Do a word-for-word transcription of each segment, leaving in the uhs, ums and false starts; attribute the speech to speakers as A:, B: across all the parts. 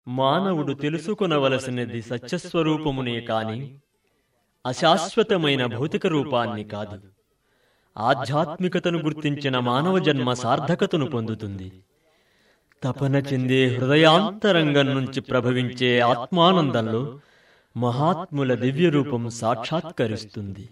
A: మానవుడు తెలుసుకొనవలసినది సత్యస్వరూపమునే కాని అశాశ్వతమైన భౌతిక రూపాన్ని కాదు. ఆధ్యాత్మికతను గుర్తించిన మానవ జన్మ సార్థకతను పొందుతుంది. తపన చెందే హృదయాంతరంగం నుంచి ప్రభవించే ఆత్మానందంలో మహాత్ముల దివ్య రూపం సాక్షాత్కరిస్తుంది.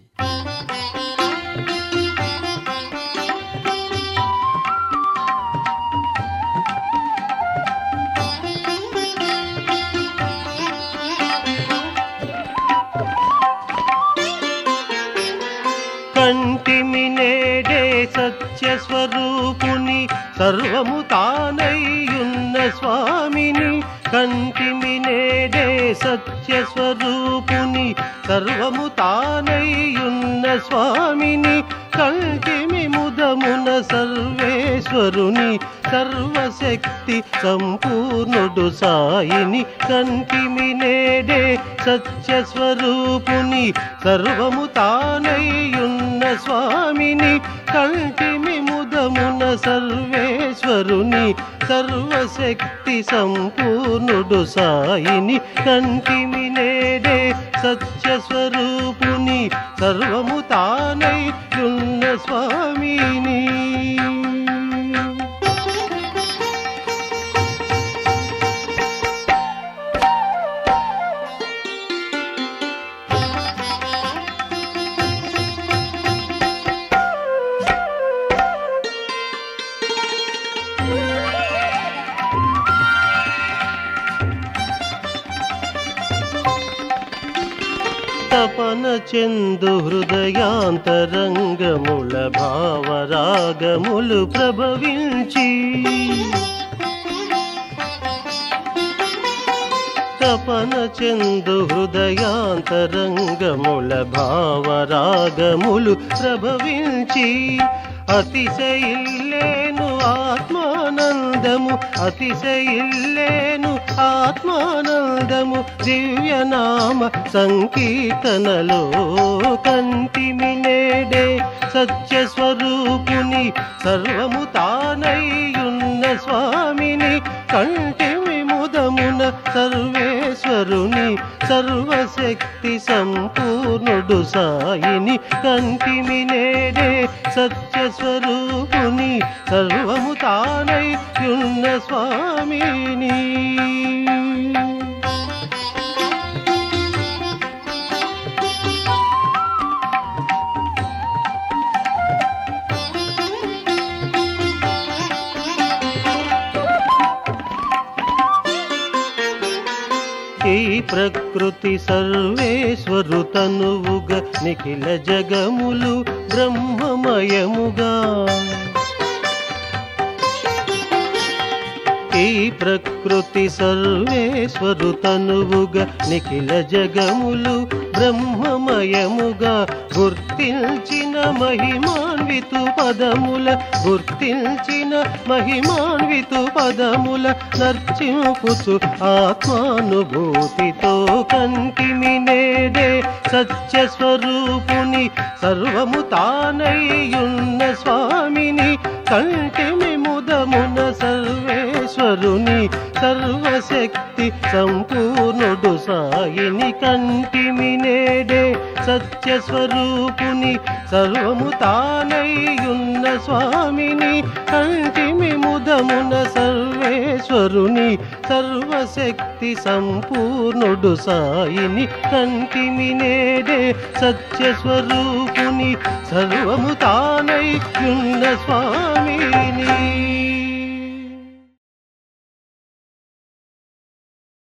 B: కంటిమి నేడే సత్య స్వరూపుని సర్వము తానయ్యున్న స్వామిని. కంటిమి నేడే సత్య స్వరూపుని సర్వము తానయ్యున్న స్వామిని. కంటిమి ముదమున సర్వేశ్వరుని సర్వశక్తి సంపూర్ణుడు సాయిని. కంటిమి నేడే సత్య స్వరూపుని సర్వము తానయ్యున్న స్వామిని. కంటిమి ముదమున సర్వేశ్వరుని సర్వశక్తి సంపూర్ణుడు సాయిని. కంటిమి నేడే సత్య స్వరూపుని సర్వము తానయ్యున్న స్వామిని. తపన చెందు హృదయాంతరంగముల భావరాగములు ప్రభవించి. తపన చెందు హృదయాంతరంగముల భావరాగములు ప్రభవించి. అతిశయిల్లేను ఆత్మానందము అతిశయిల్లేను ఆత్మానందము దివ్యనామ సంకీర్తనలో. కంటిమి నేడే సత్య స్వరూపుని సర్వము తానయ్యున్న స్వామిని. కంటిమి ముదమున సర్వేశ్వరుని సర్వశక్తి సంపూర్ణుడు సాయిని. కంటిమి నేడే సత్య స్వరూపుని సర్వము తానయ్యున్న స్వామిని. ఈ ప్రకృతి సర్వేశ్వరు తనువుగా నిఖిల జగములు బ్రహ్మమయముగా. ఈ ప్రకృతి సర్వేశ్వరు తనువుగా నిఖిల జగములు బ్రహ్మమయముగా. గుర్తించిన మహిమాన్వితు పదముల గుర్తించిన మహిమాన్వితు పదముల నర్చింపుచు ఆత్మానుభూతితో. కంటిమి నేడే సత్య స్వరూపుని సర్వము తానయ్యున్న స్వామిని. కంటిమి ముదమున సర్వేశ్వరుని సర్వశక్తి సంపూర్ణుడు సాయిని. కంటిమి నేడే సత్య స్వరూపుని సర్వము తానయ్యున్న స్వామిని. కంటిమి ముదమున సర్వేశ్వరుని సర్వశక్తి సంపూర్ణుడు సాయిని. కంటిమి నేడే సత్య స్వరూపుని సర్వము తానయ్యున్న స్వామి.